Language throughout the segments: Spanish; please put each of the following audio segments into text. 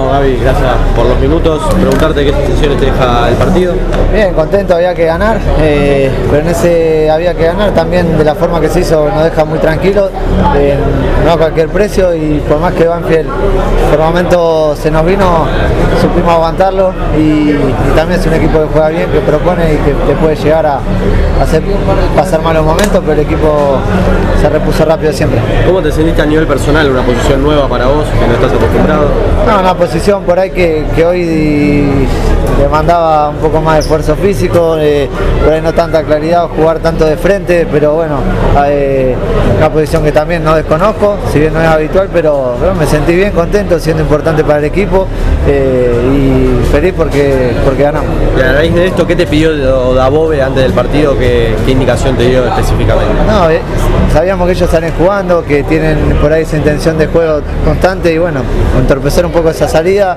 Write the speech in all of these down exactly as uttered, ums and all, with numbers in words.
Gaby, gracias por los minutos. Preguntarte qué sensaciones te deja el partido. Bien, contento, había que ganar, eh, pero en ese había que ganar también de la forma que se hizo nos deja muy tranquilos, eh, no a cualquier precio, y por más que Banfield por momentos se nos vino, supimos aguantarlo, y, y también es un equipo que juega bien, que propone y que, que puede llegar a, a hacer pasar malos momentos, pero el equipo se repuso rápido siempre. ¿Cómo te sentiste a nivel personal, una posición nueva para vos, que no estás acostumbrado? No, una posición por ahí que, que hoy demandaba un poco más de esfuerzo físico, eh, por ahí no tanta claridad, jugar tanto de frente, pero bueno, eh, una posición que también no desconozco, si bien no es habitual, pero, pero me sentí bien, contento, siendo importante para el equipo, eh, y feliz porque, porque ganamos. Y a raíz de esto, ¿qué te pidió Dabove antes del partido? ¿Qué, qué indicación te dio específicamente? No, eh, sabíamos que ellos salen jugando, que tienen por ahí esa intención de juego constante, y bueno, entorpecer un poco esa salida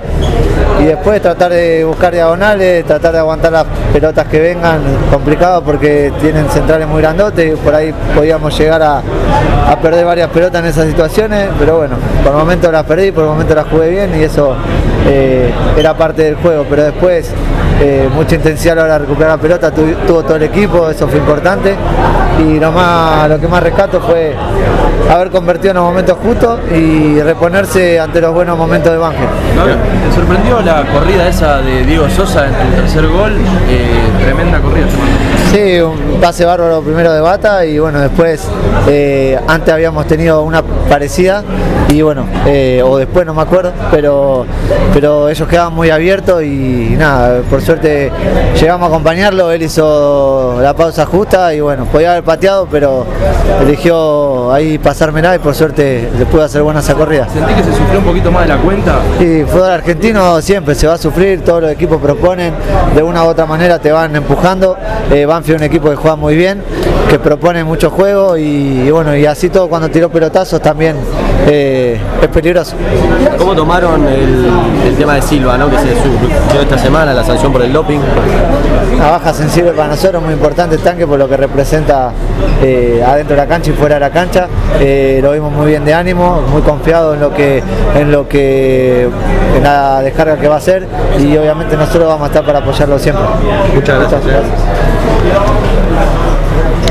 y después tratar de buscar diagonales, tratar de aguantar las pelotas que vengan, complicado porque tienen centrales muy grandotes y por ahí podíamos llegar a, a perder varias pelotas en esas situaciones, pero bueno, por el momento las perdí, por el momento las jugué bien y eso eh, era parte del juego, pero después eh, mucha intensidad a la hora de recuperar la pelota, tu, tuvo todo el equipo, eso fue importante, y lo, más, lo que más rescato fue haber convertido en los momentos justos y reponerse ante los buenos momentos de Banfield. ¿Te sorprendió la corrida esa de Diego Sosa en tu tercer gol? Eh, tremenda corrida. Sí, un pase bárbaro primero de Bata y bueno, después eh, antes habíamos tenido una parecida y bueno, eh, o después no me acuerdo, pero, pero ellos quedaban muy abiertos y, y nada, por suerte llegamos a acompañarlo, él hizo la pausa justa y bueno, podía haber pateado, pero eligió ahí pasármela y por suerte le pude hacer buena esa corrida. ¿Sentí que se sufrió un poquito más de la cuenta? Sí, fútbol argentino siempre se va a sufrir, todos los equipos proponen, de una u otra manera te van empujando, eh, Banfield es un equipo que juega muy bien, que propone mucho juego y, y bueno, y así todo cuando tiró pelotazos también eh, es peligroso. ¿Cómo tomaron el, el tema de Silva, ¿no? que se subió esta semana, la sanción por el doping? Una baja sensible para nosotros, muy importante el tanque por lo que representa eh, adentro de la cancha y fuera de la cancha, eh, lo vimos muy bien de ánimo, muy confiado en lo que en lo que en la descarga que va a hacer y obviamente nosotros vamos a estar para apoyarlo siempre. Muchas gracias. Muchas gracias.